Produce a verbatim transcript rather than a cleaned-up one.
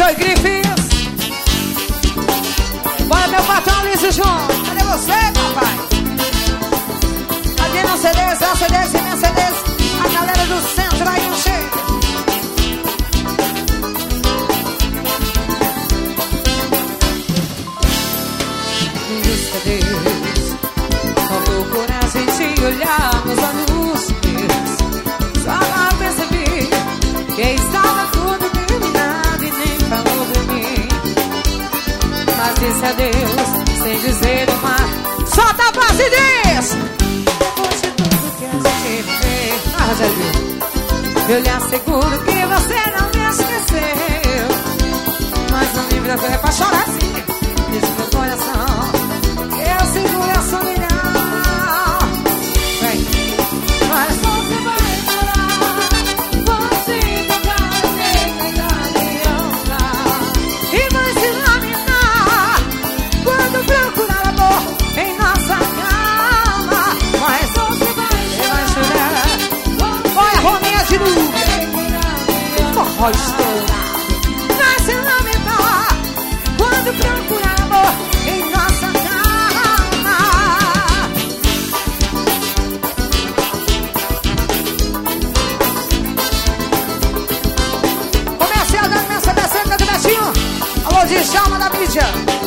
Joy Griffiths. Bora, meu patrão Lício João. Cadê você, papai? Cadê no C Ds, L C Ds e minha C Ds? A galera do centro aí não chega. Diz que Deus faltou coragem de olhar nos olhos meus. Só pra perceber que estava tudo terminado e nem falou de mim. Mas disse adeus sem dizer uma. Solta a base e diz! Depois de tudo que a gente viveu, ah, já viu? Eu lhe asseguro que você não me esqueceu. Mas não me vira é pra chorar assim. Diz meu coração, eu seguro a solidão. Vem. Mas você vai chorar, você vai pegar e andar. E vai se lamentar quando procurar amor em nossa cama. Mas você vai, vai chorar. Olha a Rominha de nuvem. Forró estourar. Vai se lamentar quando procurar amor em nossa cama. Comercial da minha C B C, cadê o Betinho? Alô, de Chalma da mídia.